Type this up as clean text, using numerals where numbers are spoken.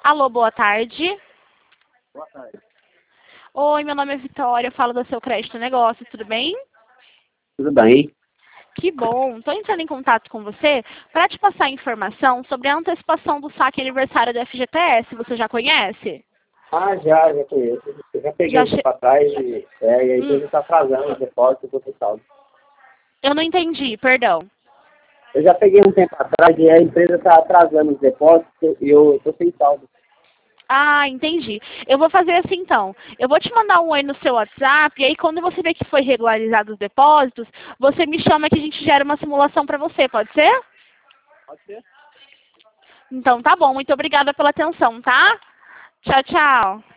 Alô, boa tarde. Boa tarde. Oi, meu nome é Vitória, eu falo do Seu Crédito Negócio, tudo bem? Tudo bem? Que bom. Estou entrando em contato com você para te passar informação sobre a antecipação do saque aniversário do FGTS. Você já conhece? Ah, já conheço. Eu já peguei Já um tempo atrás e a empresa está atrasando o depósito do total. Eu não entendi, perdão. Eu já peguei um tempo atrás e a empresa está atrasando os depósitos e eu estou sem saldo. Ah, entendi. Eu vou fazer assim então. Eu vou te mandar um oi no seu WhatsApp e aí quando você ver que foi regularizado os depósitos, você me chama que a gente gera uma simulação para você, pode ser? Pode ser. Então tá bom, muito obrigada pela atenção, tá? Tchau, tchau.